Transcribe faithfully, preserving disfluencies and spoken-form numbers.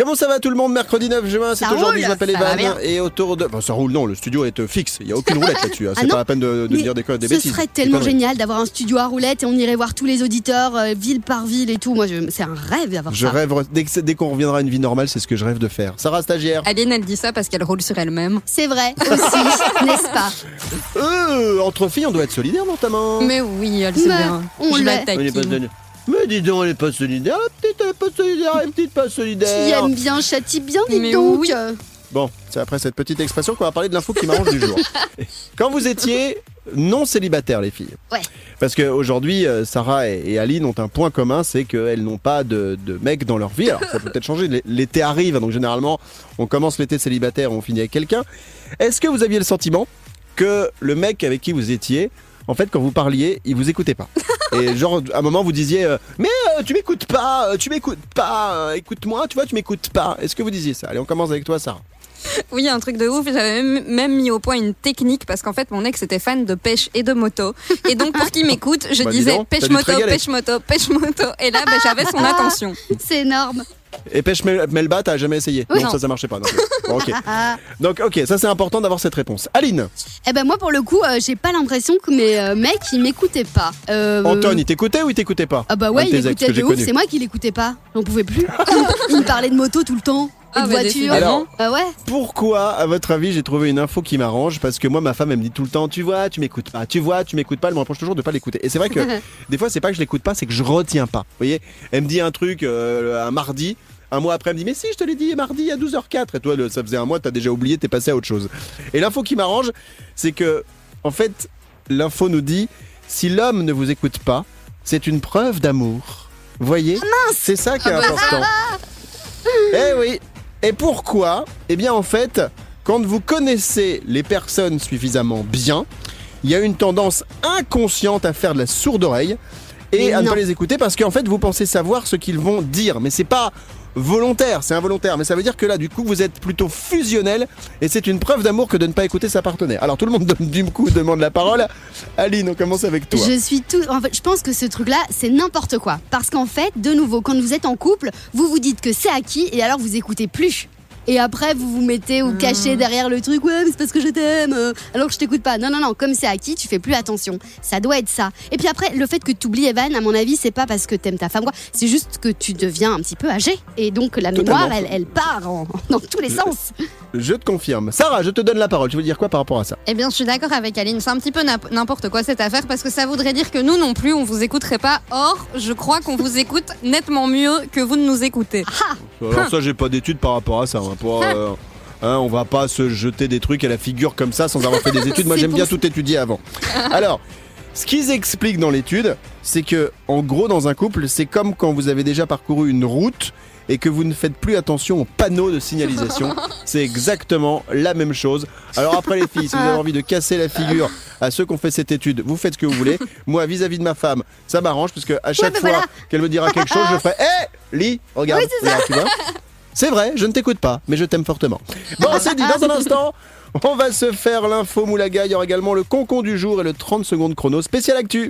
Comment ça va tout le monde? Mercredi neuf juin, c'est Ça aujourd'hui, roule, je m'appelle ça va Evan bien. et autour de... Enfin, ça roule non, le studio est euh, fixe, il n'y a aucune roulette là-dessus, hein. C'est Ah pas non, la peine de, de mais dire des, co- des ce bêtises. serait Des tellement conneries. génial d'avoir un studio à roulettes et on irait voir tous les auditeurs euh, ville par ville et tout. Moi, je- c'est un rêve d'avoir Je ça. rêve, dès, que c'est- dès qu'on reviendra à une vie normale, c'est ce que je rêve de faire. Sarah, stagiaire. Aline, elle dit ça parce qu'elle roule sur elle-même. C'est vrai aussi, n'est-ce pas? Euh, entre filles, on doit être solidaires notamment. Mais oui, elle sait Mais bien. on Je l'est. la Elle est pas taquine. solidaire. Mais dis donc, elle est pas solidaire, la petite, elle est pas solidaire, la petite pas Qui solidaire. aime bien, châtie bien, dites Mais donc. oui. Bon, c'est après cette petite expression qu'on va parler de l'info qui m'arrange du jour. Quand vous étiez non célibataires, les filles. Ouais. Parce qu'aujourd'hui, Sarah et, et Aline ont un point commun, c'est qu'elles n'ont pas de, de mec dans leur vie. Alors ça peut peut-être changer, L- l'été arrive, donc généralement on commence l'été célibataire, on finit avec quelqu'un. Est-ce que vous aviez le sentiment que le mec avec qui vous étiez, en fait quand vous parliez, il vous écoutait pas? Et genre à un moment vous disiez euh, mais euh, tu m'écoutes pas, euh, tu m'écoutes pas, euh, écoute-moi, tu vois, tu m'écoutes pas. Est-ce que vous disiez ça? Allez, on commence avec toi, Sarah. Oui, un truc de ouf. J'avais même, même mis au point une technique parce qu'en fait, mon ex était fan de pêche et de moto. Et donc, pour qu'il m'écoute, je Bah, dis disais donc, t'as pêche dû te moto, régaler. pêche moto, pêche moto. Et là, bah, j'avais son attention. C'est énorme. Et pêche Mel- Melba, t'as jamais essayé? Oui. Non, Non. ça, ça marchait pas. Donc, bon, ok. Donc, ok, ça c'est important d'avoir cette réponse. Aline, Eh ben moi, pour le coup, euh, j'ai pas l'impression que mes euh, mecs, ils m'écoutaient pas. Euh, Antoine, il t'écoutait ou il t'écoutait pas? Ah bah Un ouais, de il tes ex écoutait que de j'ai ouf. connus. C'est moi qui l'écoutais pas. J'en pouvais plus. Il me parlait de moto tout le temps. Et Ah de bah, voiture. décidément. Alors, Ah ouais. pourquoi, à votre avis, j'ai trouvé une info qui m'arrange? Parce que moi, ma femme, elle me dit tout le temps, tu vois, tu m'écoutes pas, tu vois, tu m'écoutes pas. Elle me reproche toujours de pas l'écouter. Et c'est vrai que des fois, c'est pas que je l'écoute pas, c'est que je retiens pas. Vous voyez, elle me dit un truc euh, un mardi. Un mois après, elle me dit mais si, je te l'ai dit mardi à douze heures quatre. Et toi, le- ça faisait un mois, t'as déjà oublié, t'es passé à autre chose. Et l'info qui m'arrange, c'est que, en fait, l'info nous dit si l'homme ne vous écoute pas, c'est une preuve d'amour. Vous voyez? C'est ça qui est Ah bah important. Eh oui. Et pourquoi? Eh bien, en fait, quand vous connaissez les personnes suffisamment bien, il y a une tendance inconsciente à faire de la sourde oreille et Mais à ne non. pas les écouter parce qu'en fait, vous pensez savoir ce qu'ils vont dire. Mais c'est pas volontaire, c'est involontaire. Mais ça veut dire que là, du coup, vous êtes plutôt fusionnel et c'est une preuve d'amour que de ne pas écouter sa partenaire. Alors, tout le monde, donne- du coup, demande la parole. Aline, on commence avec toi. Je suis tout. En fait, je pense que ce truc-là, c'est n'importe quoi. Parce qu'en fait, de nouveau, quand vous êtes en couple, vous vous dites que c'est acquis et alors vous écoutez plus. Et après, vous vous mettez ou cachez derrière le truc. Ouais, mais c'est parce que je t'aime. euh, alors que je t'écoute pas. Non, non, non. Comme c'est acquis, tu fais plus attention. Ça doit être ça. Et puis après, le fait que tu oublies Evan, à mon avis, c'est pas parce que t'aimes ta femme. Quoi. C'est juste que tu deviens un petit peu âgé. Et donc la Totalement. mémoire, elle, elle part en- dans tous les sens. Je te confirme. Sarah, je te donne la parole. Tu veux dire quoi par rapport à ça? Eh bien, je suis d'accord avec Aline. C'est un petit peu nap- n'importe quoi cette affaire parce que ça voudrait dire que nous non plus, on vous écouterait pas. Or, je crois qu'on vous écoute nettement mieux que vous ne nous écoutez. Alors ça, j'ai pas d'études par rapport à ça. hein. Pour, euh, hein, on va pas se jeter des trucs à la figure comme ça sans avoir fait des études. Moi, C'est j'aime pour bien ça. tout étudier avant. Alors, ce qu'ils expliquent dans l'étude, c'est que, en gros, dans un couple, c'est comme quand vous avez déjà parcouru une route et que vous ne faites plus attention aux panneaux de signalisation. C'est exactement la même chose. Alors après les filles, si vous avez envie de casser la figure à ceux qui ont fait cette étude, vous faites ce que vous voulez. Moi, vis-à-vis de ma femme, ça m'arrange parce que à chaque mais fois voilà. qu'elle me dira quelque chose, je ferai hé, Lis, regarde, Oui, c'est ça. regarde, tu vois. C'est vrai, je ne t'écoute pas, mais je t'aime fortement. Bon, c'est dit, dans un instant, on va se faire l'info Moulaga. Il y aura également le concon du jour et le trente secondes chrono spécial actu.